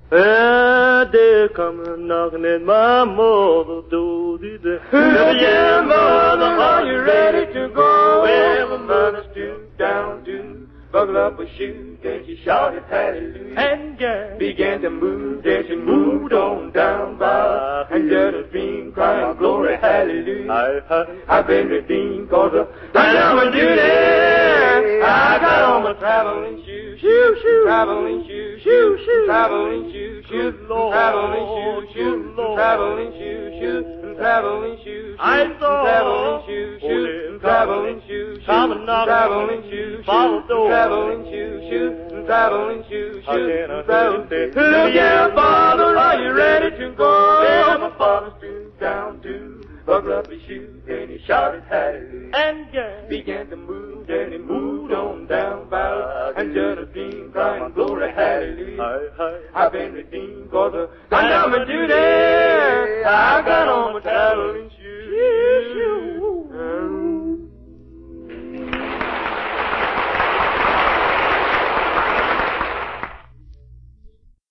They're coming knocking at my mother's door. Yeah, mother, are you ready to go? Well, the mother's too down to buckle up her shoes. Then she shouted hallelujah and began to move. Then she moved on down by and Josephine crying glory hallelujah. I've been redeemed cause I know a duty. I got on my traveling shoes, traveling shoes, traveling shoes, traveling shoes, traveling shoes, traveling shoes, I saw traveling shoes, traveling shoes, traveling shoes, traveling shoes, traveling shoes, traveling shoes. Yeah, Father, are you ready to go? Yeah, my father's too down to buckle up his shoes, and he shouted hallelujah and began to move. Then he moved on down by and Josephine crying glory hallelujah. I've been redeemed cause I done my duty. I got on my traveling shoes.